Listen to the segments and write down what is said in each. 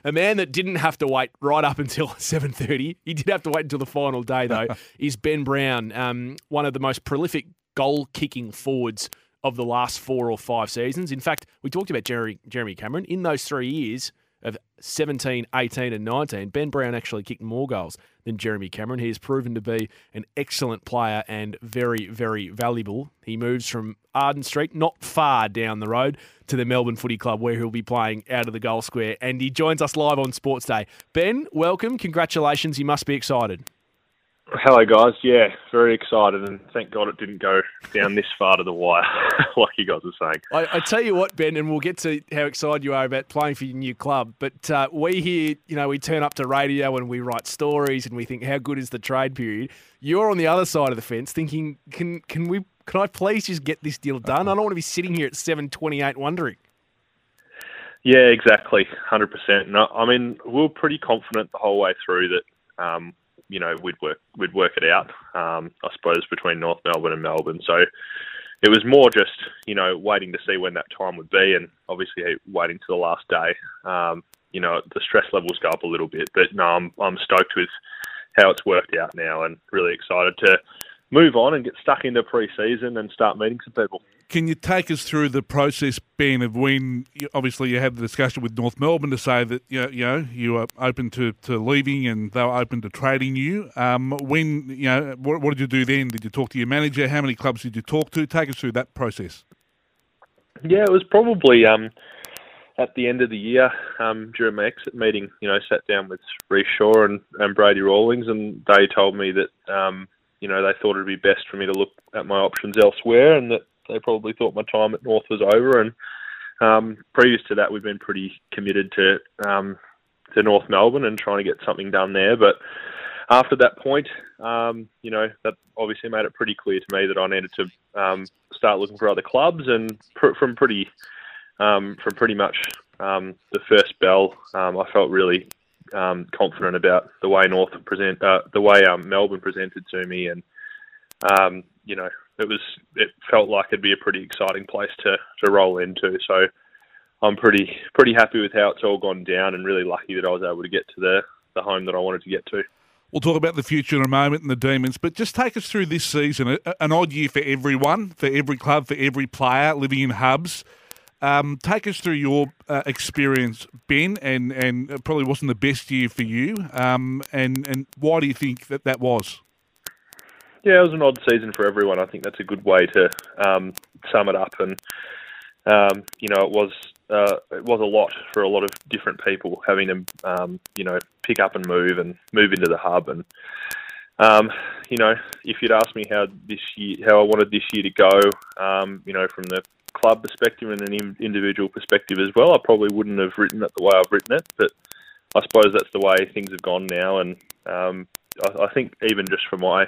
A man that didn't have to wait right up until 7:30. He did have to wait until the final day, though, is Ben Brown, one of the most prolific goal-kicking forwards of the last 4 or 5 seasons. In fact, we talked about Jeremy Cameron. In those 3 years of 17, 18 and 19, Ben Brown actually kicked more goals than Jeremy Cameron. He has proven to be an excellent player and very, very valuable. He moves from Arden Street, not far down the road, to the Melbourne Footy Club, where he'll be playing out of the goal square. And he joins us live on Sports Day. Ben, welcome. Congratulations. You must be excited. Hello, guys. Yeah, very excited, and thank God it didn't go down this far to the wire, like you guys are saying. I tell you what, Ben, and we'll get to how excited you are about playing for your new club, but we here, we turn up to radio and we write stories and we think, how good is the trade period? You're on the other side of the fence thinking, can I please just get this deal done? I don't want to be sitting here at 7:28 wondering. Yeah, exactly, 100%. No, I mean, we were pretty confident the whole way through that, we'd work it out, I suppose, between North Melbourne and Melbourne. So it was more just, waiting to see when that time would be, and obviously waiting to the last day. The stress levels go up a little bit, but no, I'm stoked with how it's worked out now and really excited to move on and get stuck into pre-season and start meeting some people. Can you take us through the process, Ben, of when, obviously you had the discussion with North Melbourne to say that you were open to leaving and they were open to trading you. What did you do then? Did you talk to your manager? How many clubs did you talk to? Take us through that process. Yeah, it was probably at the end of the year during my exit meeting. Sat down with Reece Shaw and Brady Rawlings, and they told me that they thought it'd be best for me to look at my options elsewhere, and that they probably thought my time at North was over. And previous to that, we've been pretty committed to North Melbourne and trying to get something done there. But after that point, that obviously made it pretty clear to me that I needed to start looking for other clubs. And from pretty much the first bell, I felt really confident about the way Melbourne presented to me, and it felt like it'd be a pretty exciting place to roll into. So I'm pretty happy with how it's all gone down, and really lucky that I was able to get to the home that I wanted to get to. We'll talk about the future in a moment and the Demons, but just take us through this season. An odd year for everyone, for every club, for every player living in hubs. Take us through your experience, Ben, and it probably wasn't the best year for you. And why do you think that was? Yeah, it was an odd season for everyone. I think that's a good way to sum it up. And it was a lot for a lot of different people having to pick up and move into the hub. And if you'd asked me how I wanted this year to go, from the club perspective and an individual perspective as well, I probably wouldn't have written it the way I've written it. But I suppose that's the way things have gone now. And I think even just for my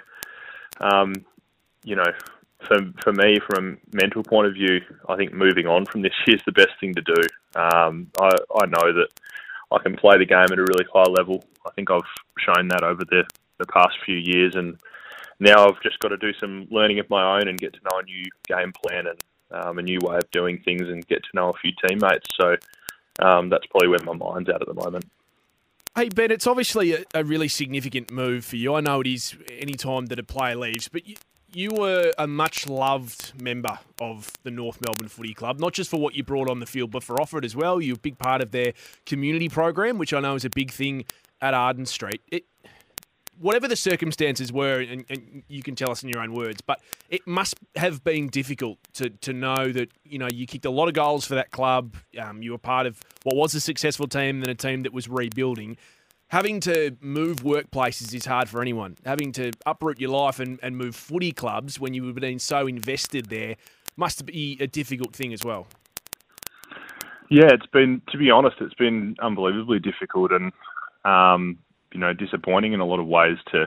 for me, from a mental point of view, I think moving on from this year is the best thing to do. I know that I can play the game at a really high level. I think I've shown that over the past few years, and now I've just got to do some learning of my own and get to know a new game plan and a new way of doing things, and get to know a few teammates. So that's probably where my mind's at the moment. Hey, Ben, it's obviously a really significant move for you. I know it is any time that a player leaves, but you were a much-loved member of the North Melbourne Footy Club, not just for what you brought on the field, but for off it as well. You're a big part of their community program, which I know is a big thing at Arden Street. Whatever the circumstances were, and you can tell us in your own words, but it must have been difficult to know that, you kicked a lot of goals for that club. You were part of what was a successful team, then a team that was rebuilding. Having to move workplaces is hard for anyone. Having to uproot your life and move footy clubs when you've been so invested there must be a difficult thing as well. Yeah, to be honest, it's been unbelievably difficult and, disappointing in a lot of ways to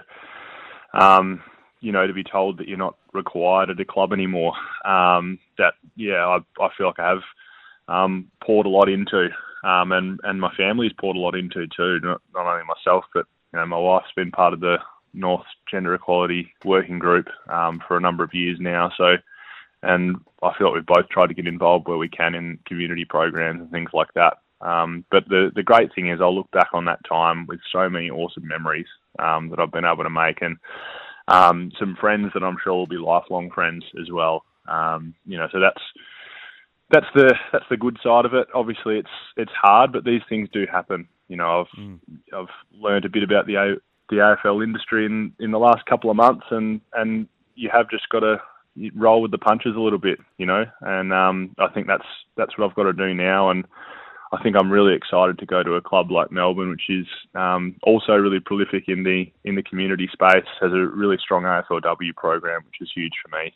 be told that you're not required at a club anymore. I feel like I have poured a lot into, and my family's poured a lot into too. Not only myself, but my wife's been part of the North Gender Equality Working Group for a number of years now. So, and I feel like we've both tried to get involved where we can in community programs and things like that. But the great thing is I'll look back on that time with so many awesome memories that I've been able to make, and some friends that I'm sure will be lifelong friends as well. So that's the good side of it. Obviously, it's hard, but these things do happen. I've learned a bit about the AFL industry in the last couple of months, and you have just got to roll with the punches a little bit, And I think that's what I've got to do now. And I think I'm really excited to go to a club like Melbourne, which is also really prolific in the community space, has a really strong AFLW program, which is huge for me.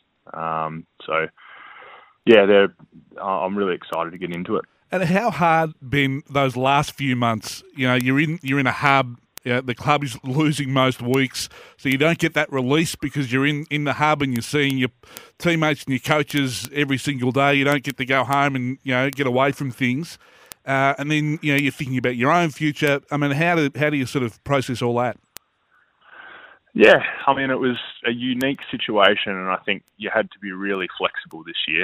I'm really excited to get into it. And how hard been those last few months? You're in a hub. The club is losing most weeks, so you don't get that release because you're in the hub and you're seeing your teammates and your coaches every single day. You don't get to go home and get away from things, and then you're thinking about your own future. I mean, how do you sort of process all that? Yeah, I mean, it was a unique situation, and I think you had to be really flexible this year.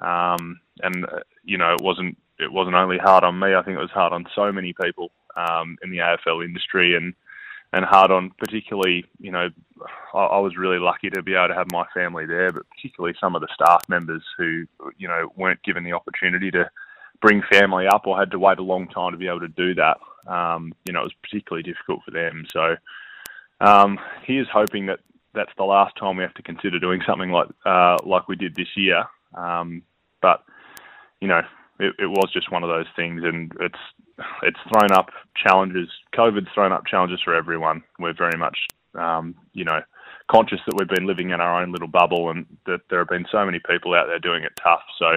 It wasn't only hard on me. I think it was hard on so many people in the AFL industry, and hard on particularly, I was really lucky to be able to have my family there, but particularly some of the staff members who, weren't given the opportunity to bring family up or had to wait a long time to be able to do that. It was particularly difficult for them. So here's hoping that that's the last time we have to consider doing something like we did this year. But it was just one of those things, and it's thrown up challenges. COVID's thrown up challenges for everyone. We're very much, conscious that we've been living in our own little bubble, and that there have been so many people out there doing it tough. So,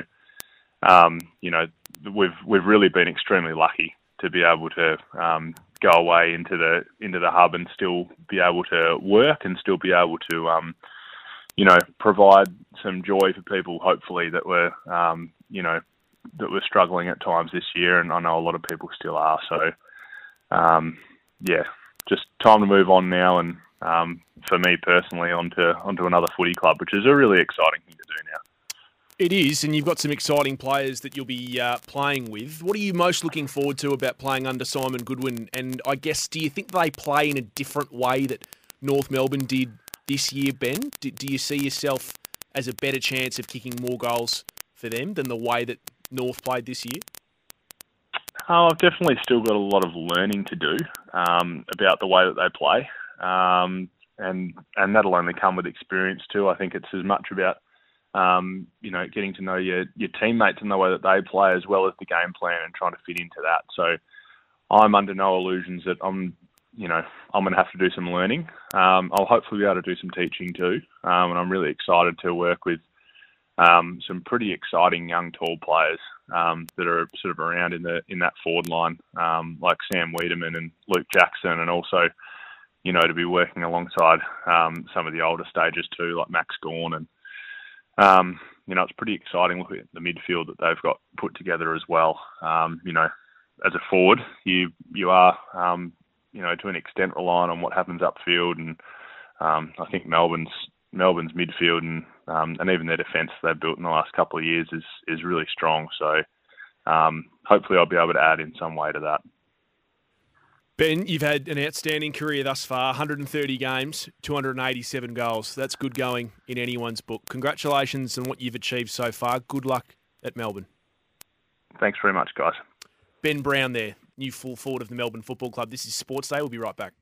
we've really been extremely lucky to be able to go away into the hub and still be able to work and still be able to, provide some joy for people, hopefully, that were, that we're struggling at times this year, and I know a lot of people still are. So, just time to move on now, and for me personally, onto another footy club, which is a really exciting thing to do now. It is, and you've got some exciting players that you'll be playing with. What are you most looking forward to about playing under Simon Goodwin? And I guess, do you think they play in a different way that North Melbourne did this year, Ben? Do you see yourself as a better chance of kicking more goals for them than the way that North played this year? I've definitely still got a lot of learning to do about the way that they play, and that'll only come with experience too. I think it's as much about getting to know your teammates and the way that they play, as well as the game plan and trying to fit into that. So I'm under no illusions that I'm going to have to do some learning. I'll hopefully be able to do some teaching too, and I'm really excited to work with some pretty exciting young tall players that are sort of around in that forward line, like Sam Wiedemann and Luke Jackson, and also to be working alongside some of the older stages too, like Max Gawn, and it's pretty exciting looking at the midfield that they've got put together as well. As a forward, you are to an extent relying on what happens upfield, and I think Melbourne's midfield and even their defence they've built in the last couple of years is really strong. So hopefully I'll be able to add in some way to that. Ben, you've had an outstanding career thus far, 130 games, 287 goals. That's good going in anyone's book. Congratulations on what you've achieved so far. Good luck at Melbourne. Thanks very much, guys. Ben Brown there, new full forward of the Melbourne Football Club. This is Sports Day. We'll be right back.